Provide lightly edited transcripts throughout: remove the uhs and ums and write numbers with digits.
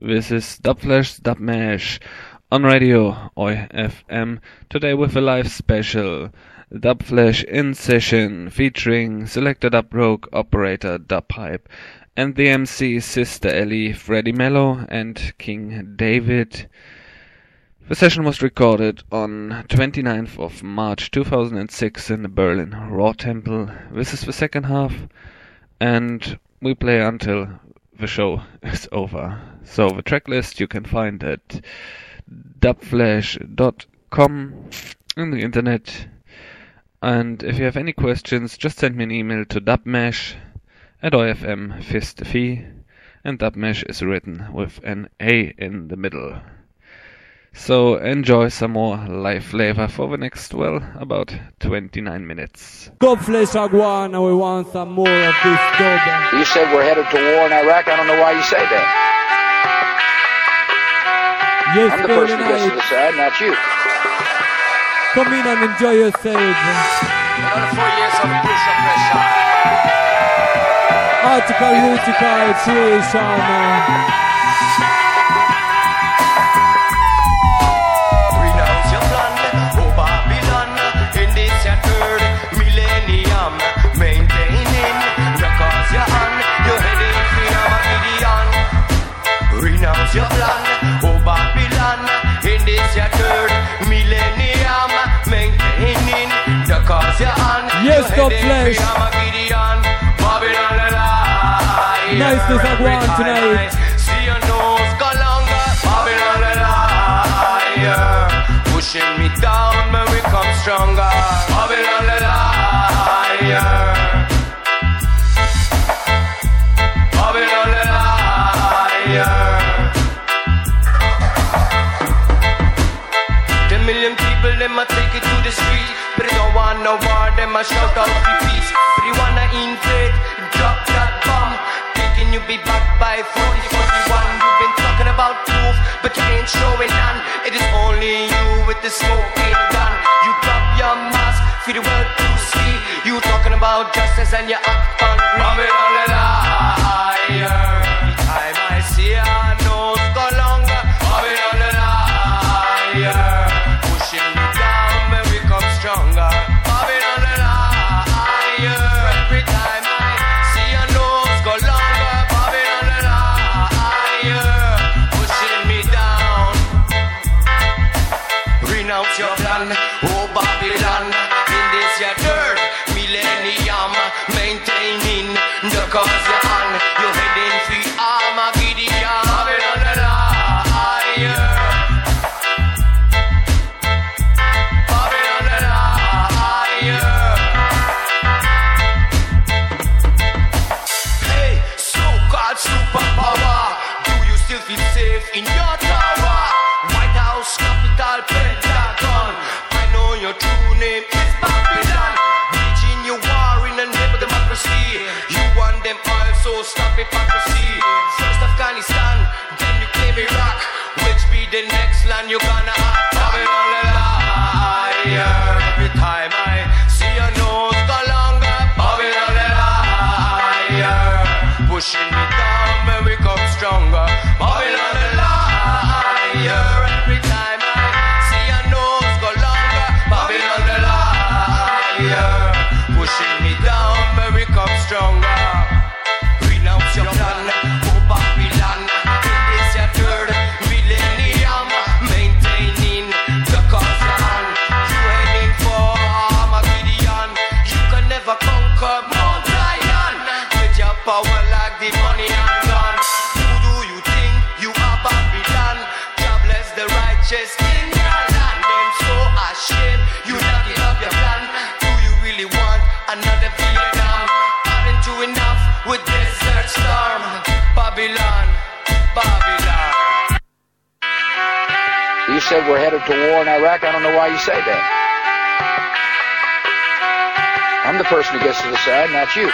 This is Dubflash Dubmash on Radio OFM, today with a live special Dubflash in session featuring Selector Dub Rogue, Operator Dub Hype and the MC Sister Ellie, Freddie Mello and King David. The session was recorded on 29th of March 2006 in the Berlin Raw Temple. This is the second half and we play until the show is over. So the tracklist you can find at dubflash.com on the internet. And if you have any questions, just send me an email to dubmash@ofm.fist, and Dubmash is written with an A in the middle. So enjoy some more live flavor for the next, about 29 minutes. Dubflash Agwan, and we want some more of this dub. You said we're headed to war in Iraq. I don't know why you say that. Yes, I'm the person who gets to decide, not you. Come in and enjoy yourself. Another 4 years of push-up pressure. Article, Rutical, creation. Renounce your plan, oh Babylon. In this your third millennium, maintaining the cause you're on. You're heading for Armageddon. Renounce your plan, oh Babylon. In this your third millennium, maintaining the cause you're on. Yes, Dubflash. Babylon alive. Nice to have one tonight. See your nose go longer. Babylon alive. Pushing me down, when we come stronger. Babylon alive. Babylon alive. 10 million people, them a take it to the street. But they don't want no war, them a shout out for peace. But they wanna inflate, drop that bomb. Thinking you be backed by 40-41. You've been talking about proof, but you ain't showing none. It is only you with the smoking gun. You drop your mask for the world to see. You talking about justice and you act on greed. Babylon alive. The time I see our nose go longer. Babylon alive. Pushing me down when we come stronger. Babylon alive. Every time I see your nose go longer. Babylon alive. Pushing me down. Renounce your plan, oh Babylon. In this your third millennium, maintaining the cause you're on. You're heading for Armageddon. Babylon alive. Babylon alive. Hey, so-called superpower, do you still feel safe in your tower? White House, Capitol, Pentagon. I know your true name is Babylon. Waging your war in the name of democracy. You want them also stop hypocrisy. First Afghanistan, then you claim Iraq. Which be the next land you're gonna attack? Babylon alive. Every time I see your nose go longer. Babylon alive. Pushing me down when we come stronger. Babylon alive. Every time I see your nose go longer. Babylon alive. Pushing me down when we come stronger. Renounce your plan, oh Babylon. In this your third millennium, maintaining the cause you're on. You heading for Armageddon. You can never conquer Mount Zion with your power like the money and gun. Who do you think you are, Babylon? God bless the righteous in your land. Them so ashamed you not give up your plan. Do you really want another Vietnam? Aren't you enough with Desert Storm? Babylon, Babylon. You said we're headed to war in Iraq. I don't know why you say that. I'm the person who gets to decide, not you.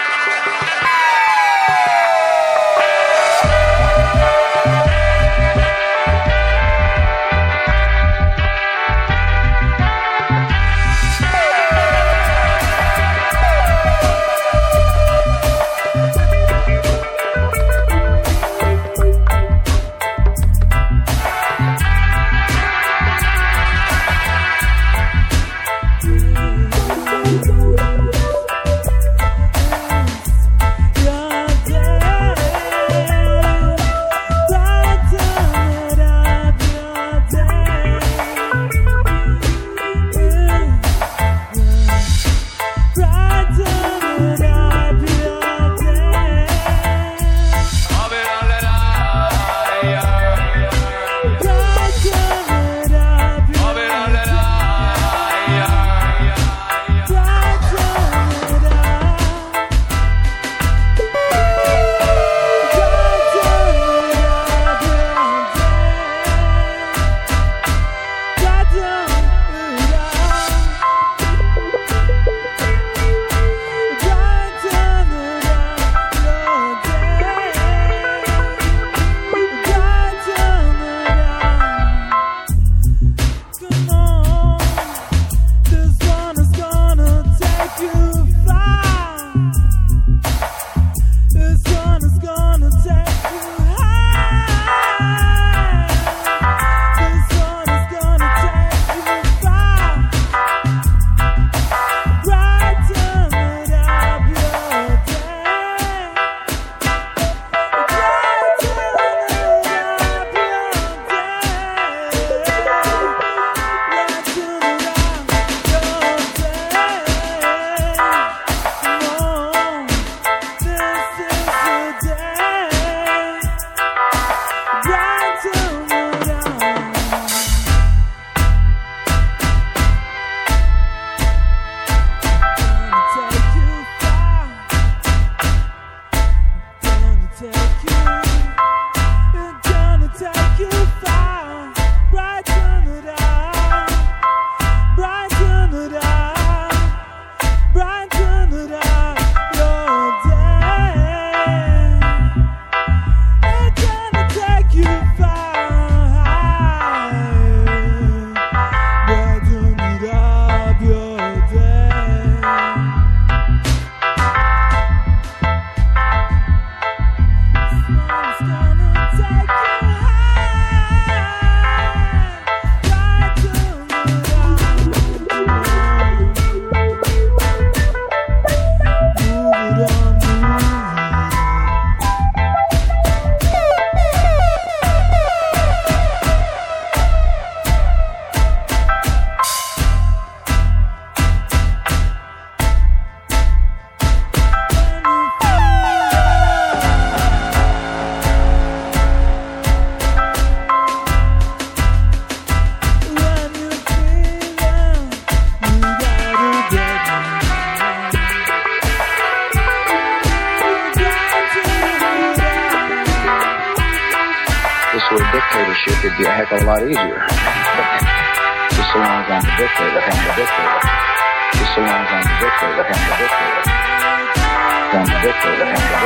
Dictatorship, it'd be a heck of a lot easier. Just so long as I'm the dictator, I'm the dictator. Just so long as I'm the dictator, I'm the dictator. I'm the dictator, I'm the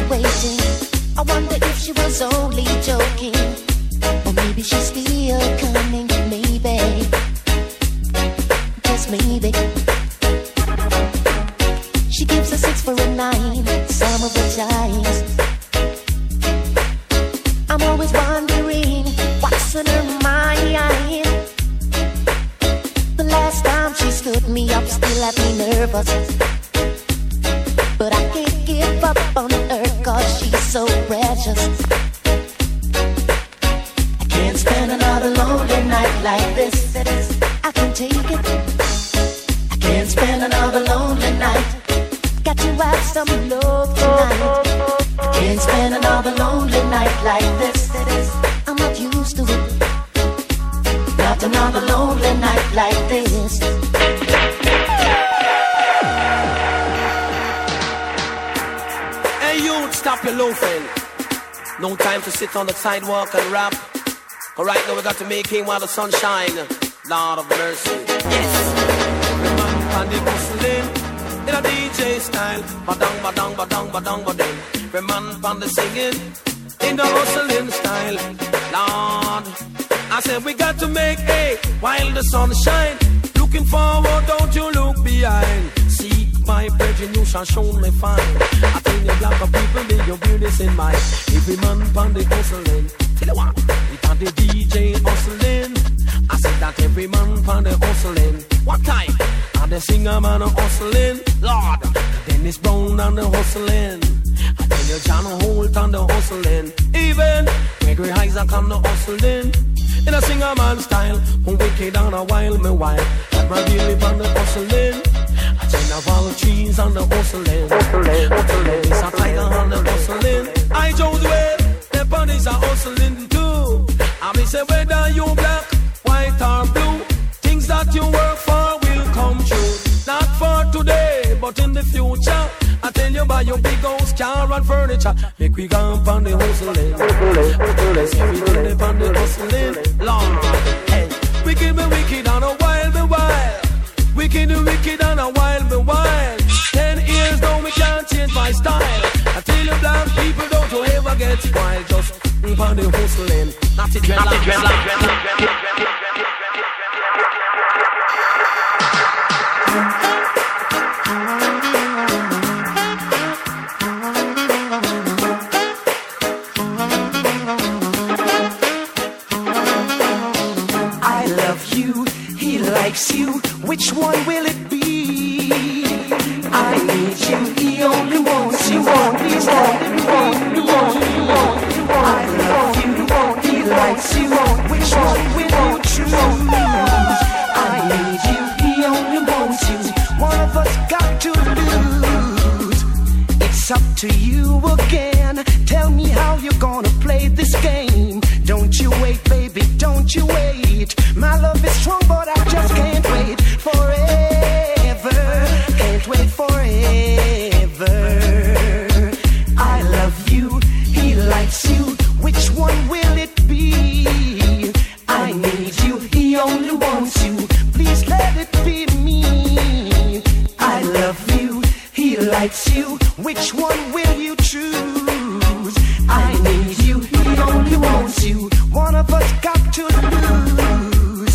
waiting. I wonder if she was only joking, or maybe she's still coming. Maybe, just maybe. She gives a 6 for a 9 some of the times. I'm always wondering what's in her mind. The last time she stood me up still had me nervous, but I can't give up on her cause she's so precious. I can't spend another lonely night like this. I can take it. I can't spend another lonely night. Got to have some love tonight. I can't spend another lonely night like this. I'm not used to it. Not another lonely night like this. Hey, you stop your loafing. No time to sit on the sidewalk and rap. Alright, now we got to make hay while the sun shine. Lord of mercy. Yes. Remember on the hustling in a DJ style. Badang, badang, badang, badang, badang. Remember on the singing in the hustling style. Lord, I said we got to make hay while the sun shine. Looking forward, don't you look behind. Seek my brethren, you shall show me fine. I tell you, black people, may you bear this in mind. Every man on the hustling. Tell you what, we got the DJ hustling. I said that every man on the hustling. What time? And the singer man hustling. Lord, Dennis Brown on the hustling. I tell you, John Holt on the hustling. Even Gregory Isaac on the hustling. In a singer man style, who wicked on a while, me while. But my really on the hustling. I tell you, all the trees on the hustling. Hustling. It's a tiger on the hustling. I chose well, the bunnies are hustling too. I may say whether you black, white or blue, things that you work for will come true. Not for today, but in the future. I tell you, buy your big house, car and furniture. Make we go up on the hustling. Everything on the hustling. Lord, hey, wicked me wicked on a wild me wild. Wicked me wicked on a wild me wild. 10 years now we can't change my style. I tell you, black people, don't you ever get wild. Just on the hustling. Not it dreadlock. You, which one will it be? I need you, he only wants you, please let him be. I love you, he likes you, which one will you choose? I need you, he only wants you, one of us got to lose. It's up to you again, tell me how you're gonna play this game. Don't you wait, baby, don't you wait. My love is strong, but I just can't wait forever. Can't wait forever. I love you, he likes you. Which one will it be? I need you, he only wants you. Please let it be me. I love you, he likes you. Which one will you choose? I need you, he only wants you. One of us got to lose.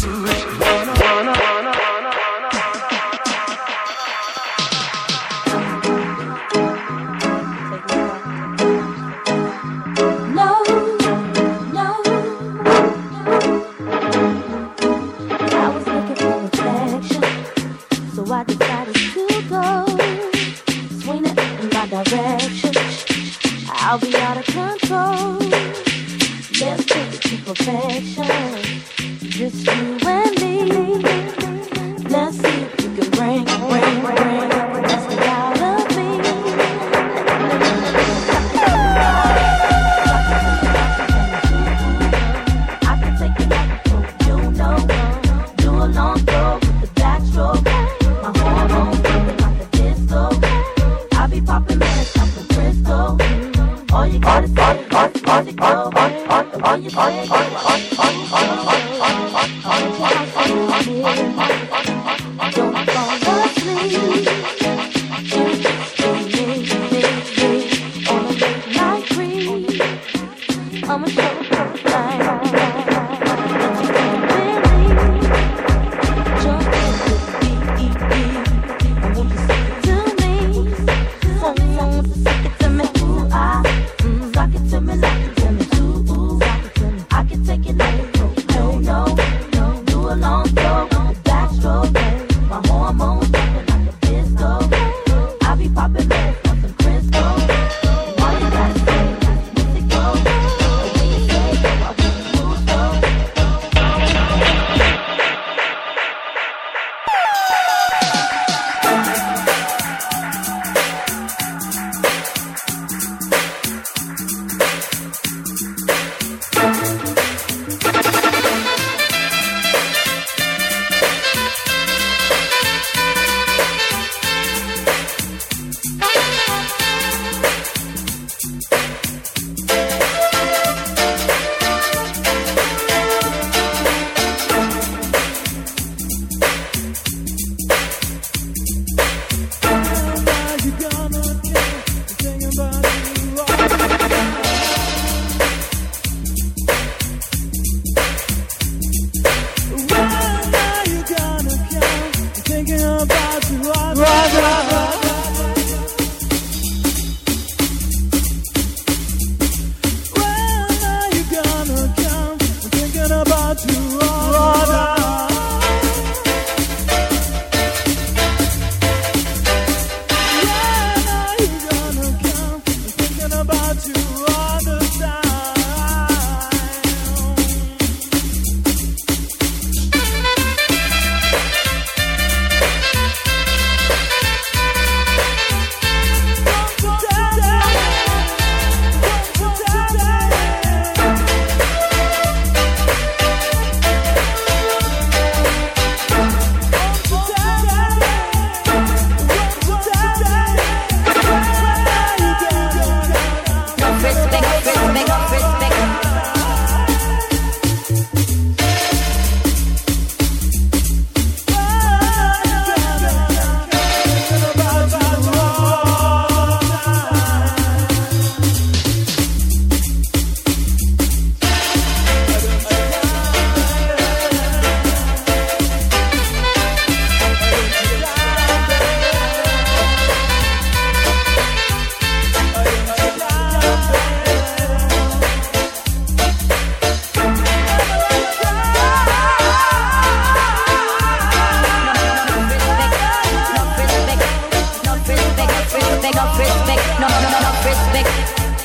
I'll be out of control. Let's take it to perfection. Just you and me. Let's see if you can bring that's the out of me. I can take it like a you know. Do a long throw with the backstroke. My hormones moving like a disco. I'll be popping man, stopping Frisco. All you gotta say is let it go. All you say is don't fall asleep. On a late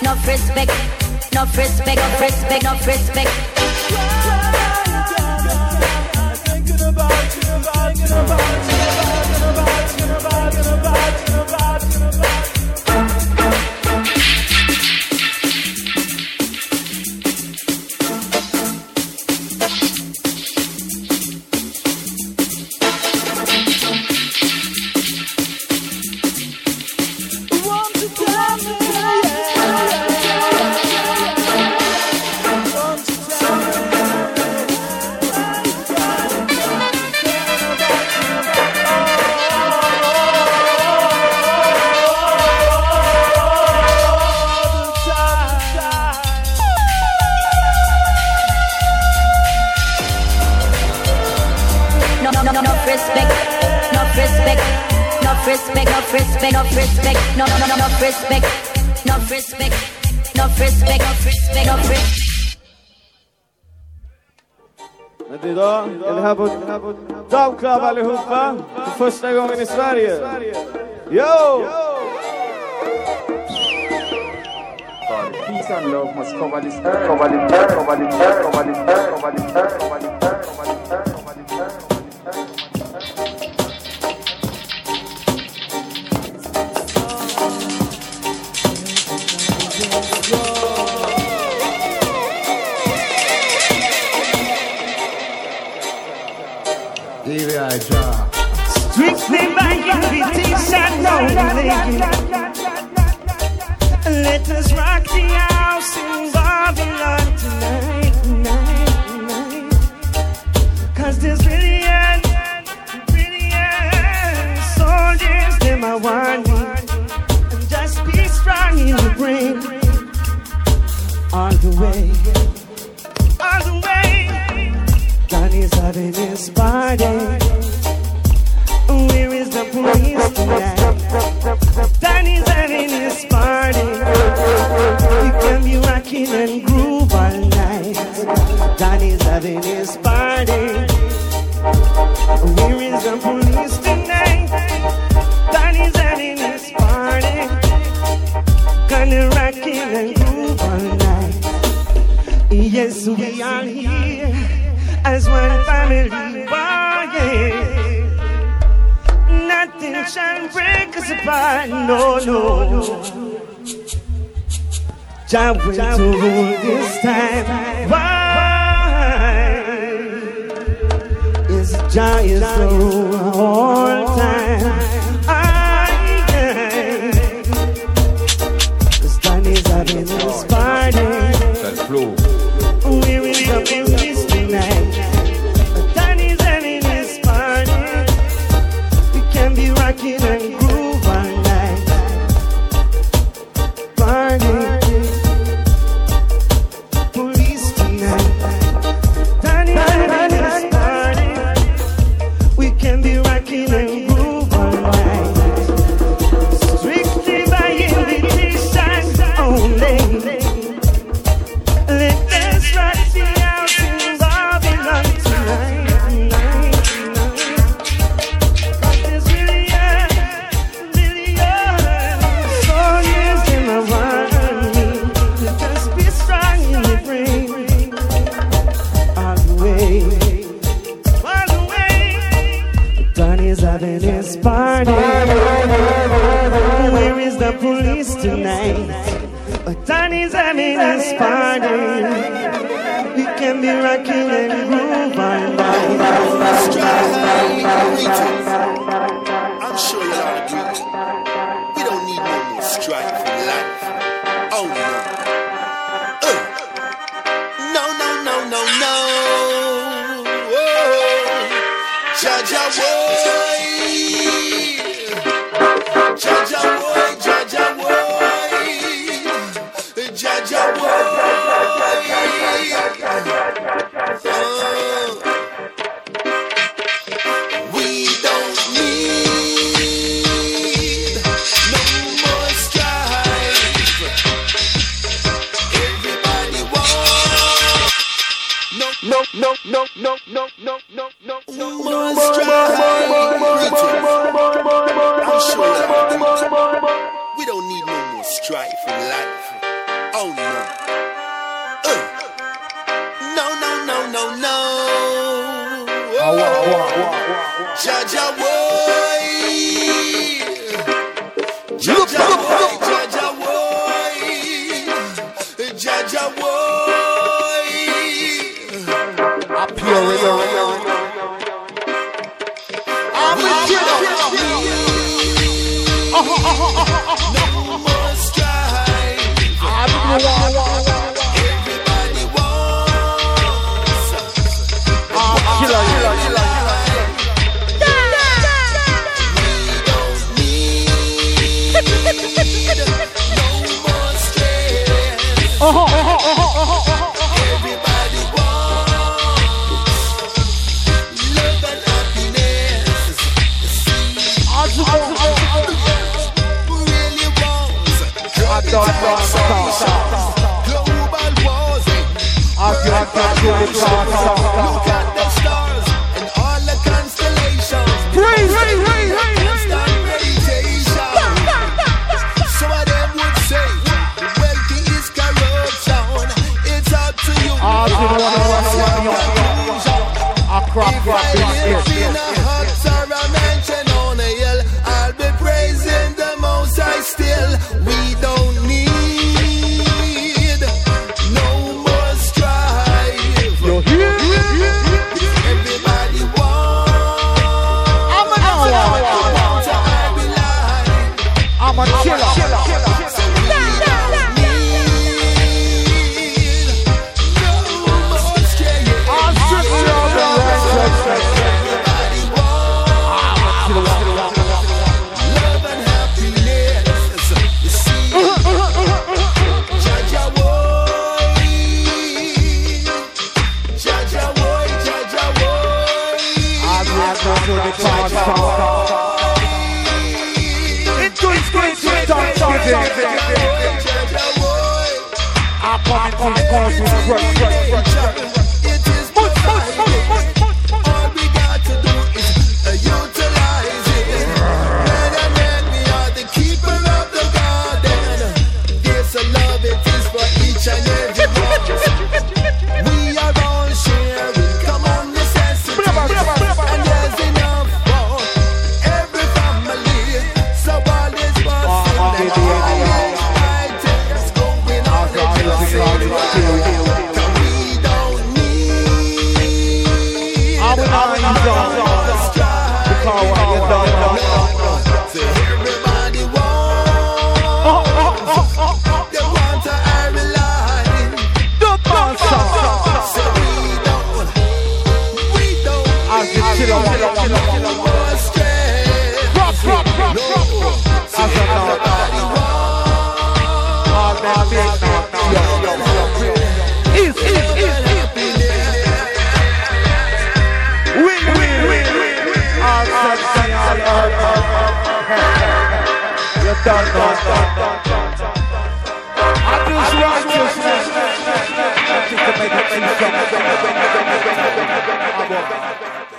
enough respect, enough respect, enough respect, enough respect. Thinking about you, thinking about you, thinking about you, thinking about you, thinking about you. Respect, enough respect, enough respect, no, no, no, no, enough respect, enough respect, enough respect, enough respect, enough respect. Men idag är vi här på Dub Club allihopa för första gången i Sverige. Yo! Peace and love must cover this earth, cover the earth, cover the earth, cover the earth, cover the earth, cover the earth, cover the earth, cover the earth. Strictly by invitation only. Let us rock the house in Babylon tonight, tonight. Cause there's brilliant soldiers, them I want me. And just be strong in the brain. On the way, on the way. Johnny's having his party. Where is the police tonight? Danny's having his party. You can be rocking and groove all night. Danny's having his party. Where is the police tonight? Danny's having his party. Gonna rocking and groove all night. Yes, we are here as one family. Yeah. Nothing shall break us apart, no, no. Jah will to rule this time. Why? Is Jah is the rule all time? Cause Danny's having his party. Where is the police tonight? Danny's having his party. Can be rocking and groove all night. Party, police tonight. Danny having his party. We can be rocking and groove all night. Strictly by invitation only. Let us rock the house in Babylon tonight. Having his party. Where is the police tonight? Danny's having his party. We can be rocking and groove all night. I'm sure you all agree. We don't need no more strife in life. Oh no. No, no, no, no, no. Jaja boy, Jaja boy, Jaja boy, Jaja boy. We don't need no more strife. Everybody wants no more strife. I'm sure we don't need no more strife in life. Oh no. No. Jaja boy. Jaja boy. Up here. I'm a killer. No more strife. Everybody wants. Killer. Everybody wants love and happiness. Who really wants global wars? Look at the stars and all the constellations. Constant meditation. Some of them would say wealthy is corruption. It's up to you. If I live in a hut or a mansion on a hill, I'll be praising the Most High still. We don't need no more strife. Everybody wants. I'm a killer. So we don't need no more strife. Everybody wants love and happiness. You see, Jaja boy. It is provided. All we got to do is utilize it. Man and man, we are the keeper of the garden. This love, it is for each and every one. We are all sharing common necessities, and there's enough for every family. So all is possible, and all these items going on the same way. We don't need everybody wants. They want to iron line. So we don't no more stress. No. So everybody Righteousness.